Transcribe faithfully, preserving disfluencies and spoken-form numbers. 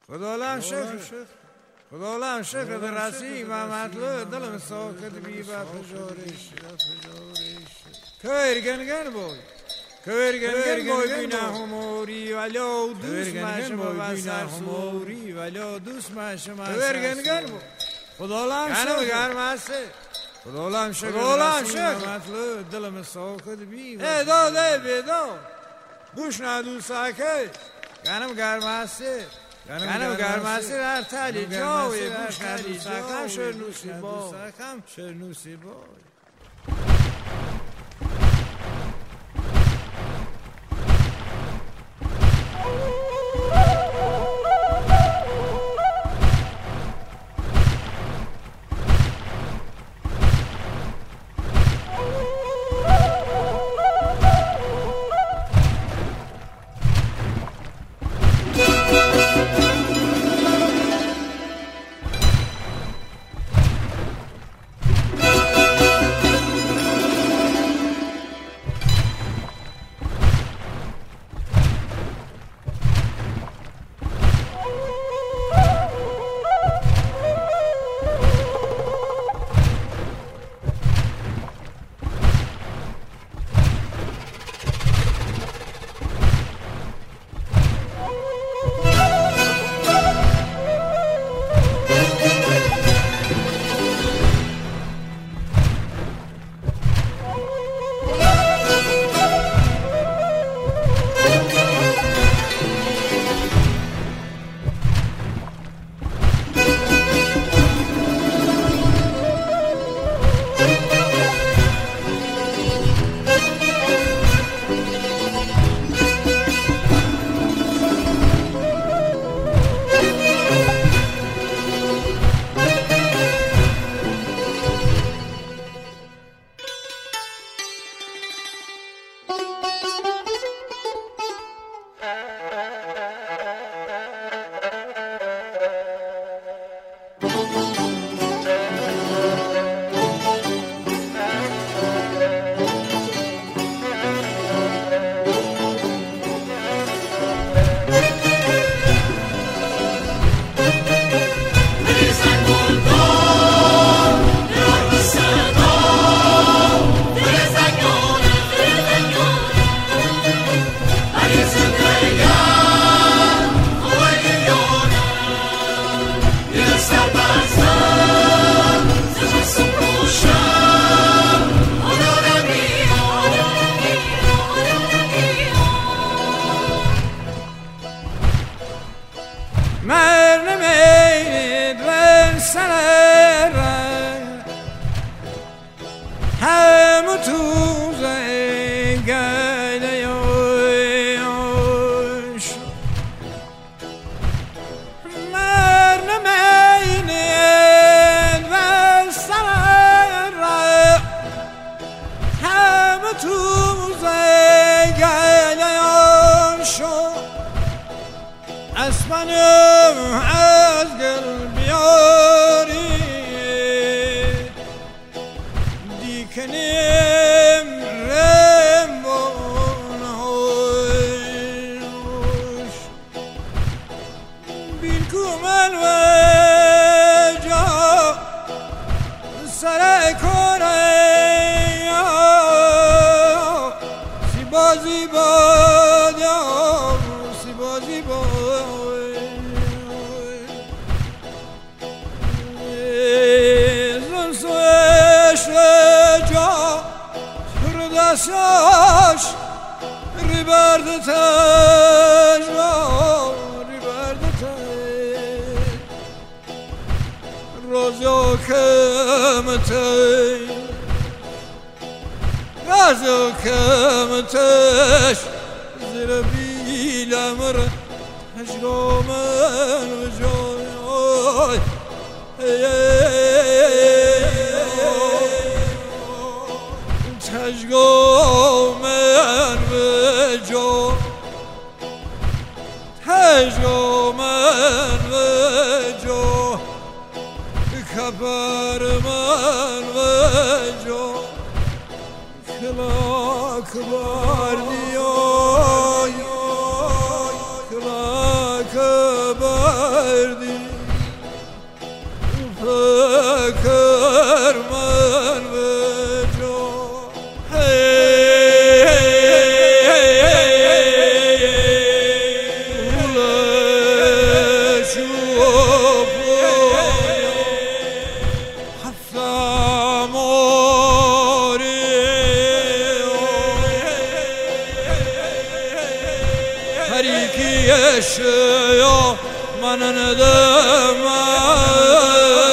خدا لم شکر خدا لم شکر رسی و مطلوب دلم ساکت بی و پجارش کورگن گن بای کورگن گن بای بینه هموری ولی دوست ماشم و سر هموری ولی دوست ماشم کورگن گن بای خدا لم شکر گرمسته خدا لم شکر خدا لم شکر مطلوب دلم ساکت بی ای داده بیدا گوش ندو ساکت گنم گرمسته گنم گرمسته هر تلی جاوی گوش ندو ساکم شرنوسی با ساکم شرنوسی با اسمانم از گل بیاری دیکنیم رمبون هوش بین کومل و جا سر کنه سی بازی باد سی بازی باد دستاش ریبرده تش ریبرده تش روزا کمتش روزا کمتش زیر بیلم را هشگامن و جای تشگامن و جو تشگامن و جو کبر من و جو کلاک بردی کلاک بردی کردی فکر من به جا Her iki yaşıyor manın demem